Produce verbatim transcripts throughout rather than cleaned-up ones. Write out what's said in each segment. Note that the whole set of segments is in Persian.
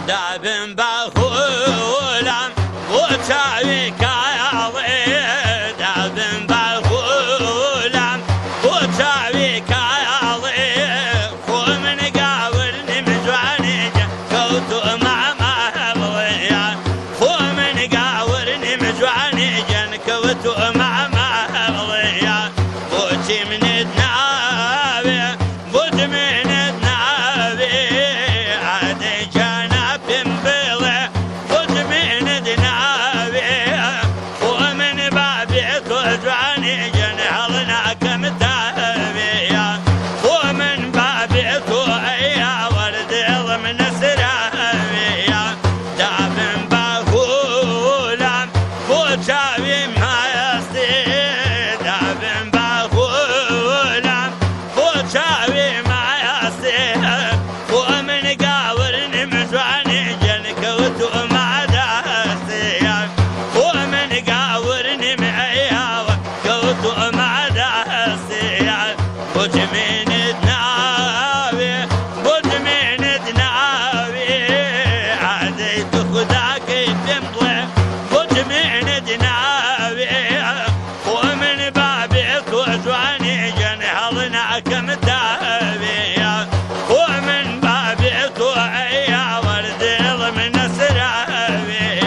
دابن بخولم وتاوي كايالي دابن بخولم وتاوي كايالي خو من قاورني مجواني كوتو مع مهبليا خو من قاورني مجواني جن كوتو مع مهبليا بوتي من النابي بوت من النابي عادي جانا بمبيلي بوت من النابي ومن بابي توجواني جن هلنا كمتابي ومن بابي تويا ورديل من سرابي دابن بخولم بوتاوي ما يستي دابن بخولم بوتاوي ما يستي ومن قاورني مجواني جن كوتو ما داستي ومن قاورني معيا كوتو ما داستي بوت من النابي بوت من النابي عاديت خداك تمضي بوت من النابي ومن بابي توجواني جن هلنا كمتابي ومن بابي تويا ورديل من سرابي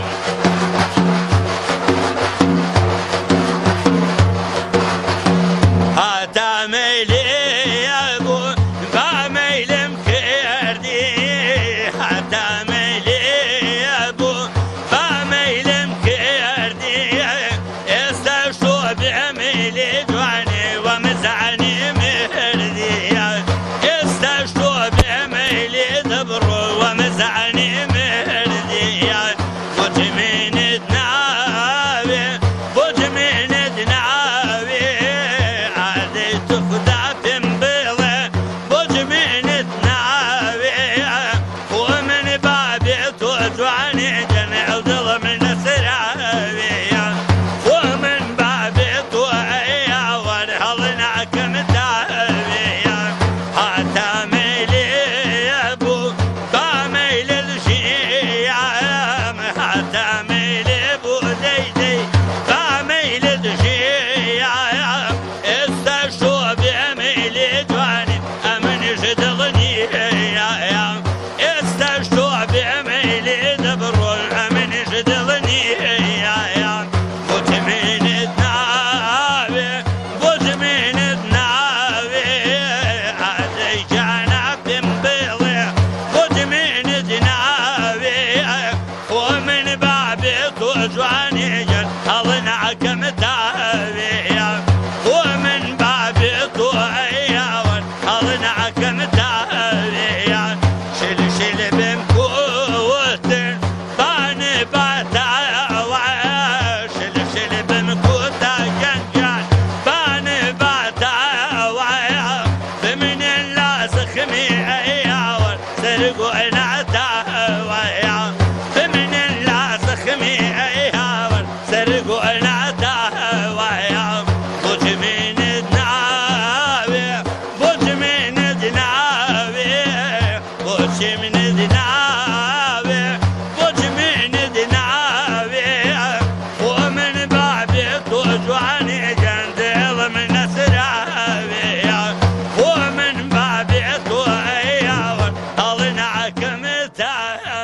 هاتا ميلي يا ابو باميل مكردي هاتا ميلي يا ابو باميل مكردي استشتو بعميلي جواني ومزعني مهردي استشتو بعميلي دبرو ومزعني مهردي بوت من النابي بوت من النابي عاديت خدا بمبيلي بوت من النابي ومن بابي توجواني جن عدل من سرابي ومن بابي تويا ورهلنا كمتابي هاتا ميلي يا ابو باميل الشيام هاتا ميلي ابو زيدي باميل الشيام استشتو بعميلي جواني امن جدلني يا استشتو بعميلي دبرو امن جدلني يا بوت من النابي بوت من النابي عادي جانا بمبيلي بوت من النابي ومن بابي توجواني جن هلنا كمتابي ومن بابي تويا هلنا كمتابي شل شل بمكوتن باني باتاوى شل شل بمكوتا جنجان باني باتاوى بمن اللاسخ ميعياور سرقوا نعتاوى بمن اللاسخ ميعياور سرقوا نعتاوى بوت من النابي بوت من النابي بوت من النابي بوت من النابي ومن بابي توجواني جندل من سرابي ومن بابي تويا هلنا كمتابي